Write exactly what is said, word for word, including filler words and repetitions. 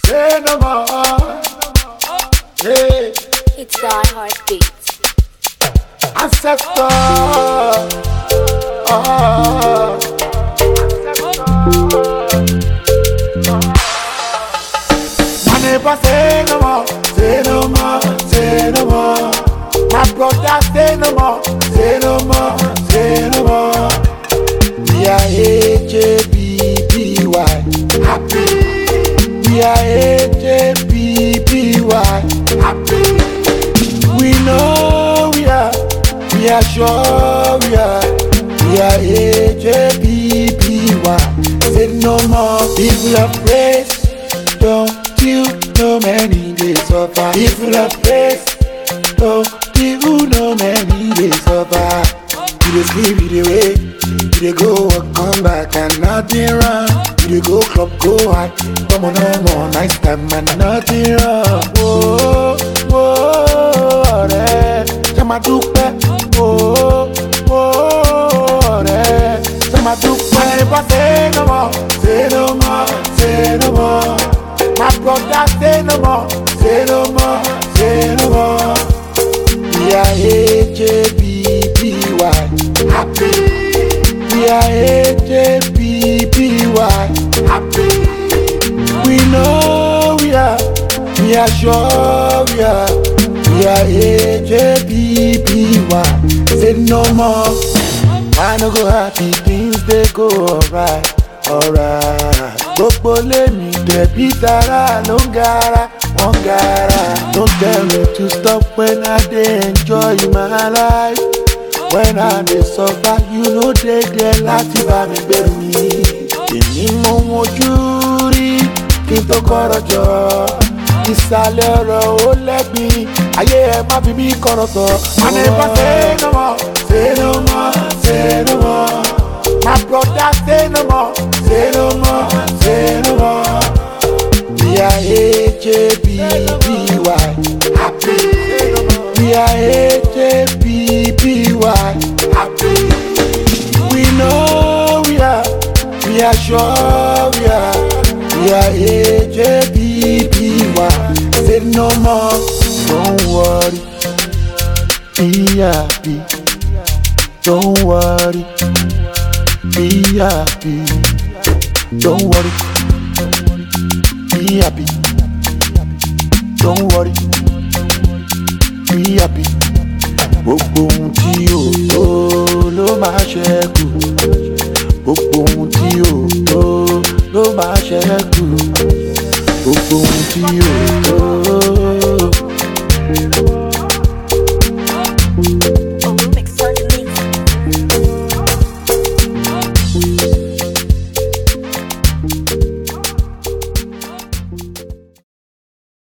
say no more. Hey, It's Die Heartbeat. ancestor. Oh, my neighbor say no more, say no more, say no more. My brother say no more, say no more, say no more. We are H A B B Y, happy. We are H A B B Y, happy. We know we are, we are sure we are. We are H A B B Y. Say no more people of praise. Don't you know many days suffer? People of praise. Don't you know many days suffer? You dey sleep, you dey wake, you dey go work, come back and nothing wrong. You dey go club, go high, come on no more, nice time and nothing wrong. Whoa, whoa, ọ̀rẹ́, ṣé máa dúpẹ́? Whoa, whoa, ọ̀rẹ́, ṣé máa dúpẹ́? My neighbor say no more, say no more, say no more. My brother say no more, say no more, say no more. We are H A B B Y, happy. We are H A B B Y, happy. We know we are, we are sure we are. We are H A B B Y. Say no more. I no go happy, things they go alright, alright. Gbogbo lèmi dẹ̀bí tara ló ń gara, wọ́n gara. Don't tell me to stop when I dey enjoy my life. When I dey suffer, you know they there láti bá mi gbé mi. Èmi mo mojú rí kí n tó kọ́rọ̀ jọ. Ìsàlẹ̀ ọ̀rọ̀ ó lẹ́gbìn, ayé ẹ má fi mí kọ́rọ̀ sọ. My neighbor say no more, say no more, say no more. My brother say no more, say no more, say no more. We are H A B B Y, happy. We are H A B B Y, happy. We know we are, we are sure we are. We are H A B B Y. Say no more, don't worry, be happy. Don't worry, be happy. Don't worry, be happy. Don't worry, be happy. Gbogbo ohun tí o tó ló máa ṣẹ́kù. Gbogbo ohun tí o tó ló máa ṣẹ́kù. Gbogbo ohun tí o tó